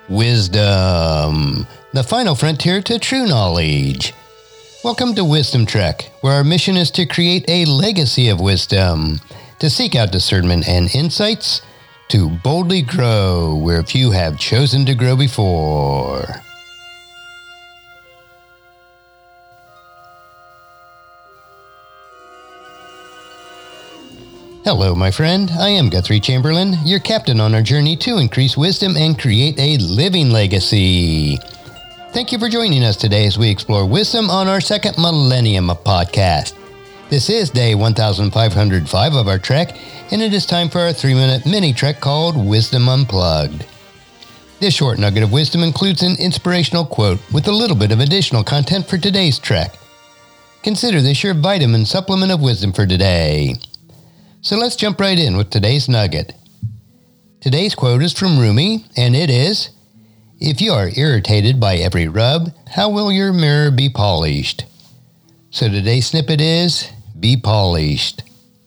Wisdom, the final frontier to true knowledge. Welcome to Wisdom Trek, where our mission is to create a legacy of wisdom, to seek out discernment and insights, to boldly grow where few have chosen to grow before. Hello, my friend. I am Guthrie Chamberlain, your captain on our journey to increase wisdom and create a living legacy. Thank you for joining us today as we explore wisdom on our second millennium of podcast. This is day 1505 of our trek, and it is time for our 3-minute mini trek called Wisdom Unplugged. This short nugget of wisdom includes an inspirational quote with a little bit of additional content for today's trek. Consider this your vitamin supplement of wisdom for today. So let's jump right in with today's nugget. Today's quote is from Rumi, and it is, "If you are irritated by every rub, how will your mirror be polished?" So today's snippet is, be polished.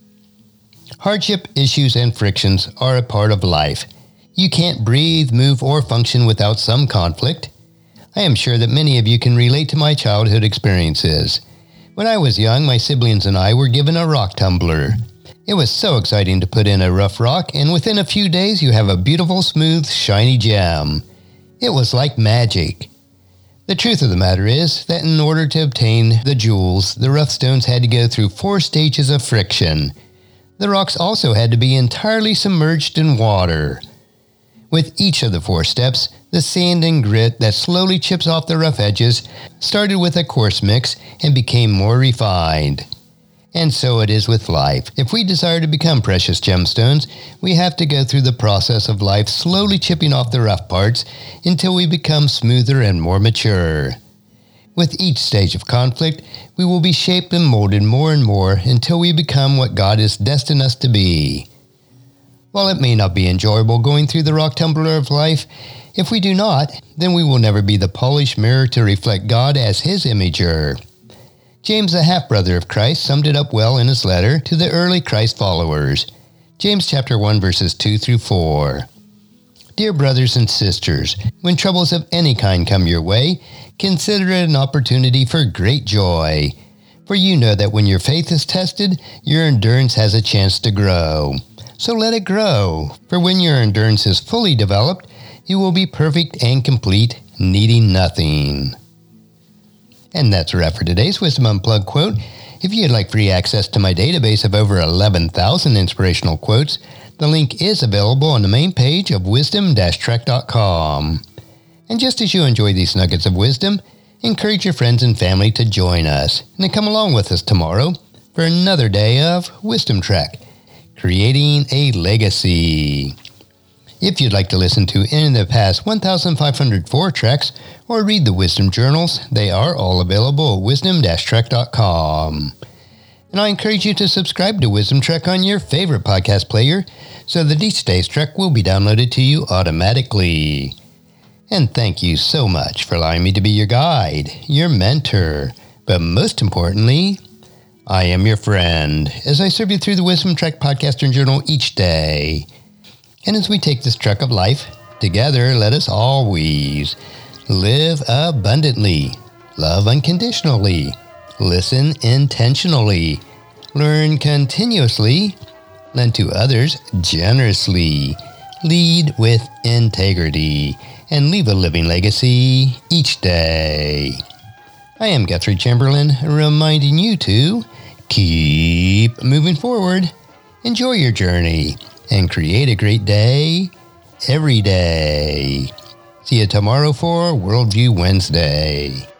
Hardship, issues, and frictions are a part of life. You can't breathe, move, or function without some conflict. I am sure that many of you can relate to my childhood experiences. When I was young, my siblings and I were given a rock tumbler. It was so exciting to put in a rough rock, and within a few days you have a beautiful, smooth, shiny gem. It was like magic. The truth of the matter is that in order to obtain the jewels, the rough stones had to go through 4 stages of friction. The rocks also had to be entirely submerged in water. With each of the 4 steps, the sand and grit that slowly chips off the rough edges started with a coarse mix and became more refined. And so it is with life. If we desire to become precious gemstones, we have to go through the process of life, slowly chipping off the rough parts until we become smoother and more mature. With each stage of conflict, we will be shaped and molded more and more until we become what God has destined us to be. While it may not be enjoyable going through the rock tumbler of life, if we do not, then we will never be the polished mirror to reflect God as His imager. James, the half-brother of Christ, summed it up well in his letter to the early Christ followers. James chapter 1, verses 2 through 4. Dear brothers and sisters, when troubles of any kind come your way, consider it an opportunity for great joy. For you know that when your faith is tested, your endurance has a chance to grow. So let it grow, for when your endurance is fully developed, you will be perfect and complete, needing nothing. And that's a wrap for today's Wisdom Unplugged quote. If you'd like free access to my database of over 11,000 inspirational quotes, the link is available on the main page of wisdom-trek.com. And just as you enjoy these nuggets of wisdom, encourage your friends and family to join us and to come along with us tomorrow for another day of Wisdom Trek, creating a legacy. If you'd like to listen to any of the past 1,504 treks or read the Wisdom Journals, they are all available at wisdom-trek.com. And I encourage you to subscribe to Wisdom Trek on your favorite podcast player so that each day's trek will be downloaded to you automatically. And thank you so much for allowing me to be your guide, your mentor, but most importantly, I am your friend as I serve you through the Wisdom Trek podcast and journal each day. And as we take this trek of life, together let us always live abundantly, love unconditionally, listen intentionally, learn continuously, lend to others generously, lead with integrity, and leave a living legacy each day. I am Guthrie Chamberlain, reminding you to keep moving forward, enjoy your journey, and create a great day every day. See you tomorrow for Worldview Wednesday.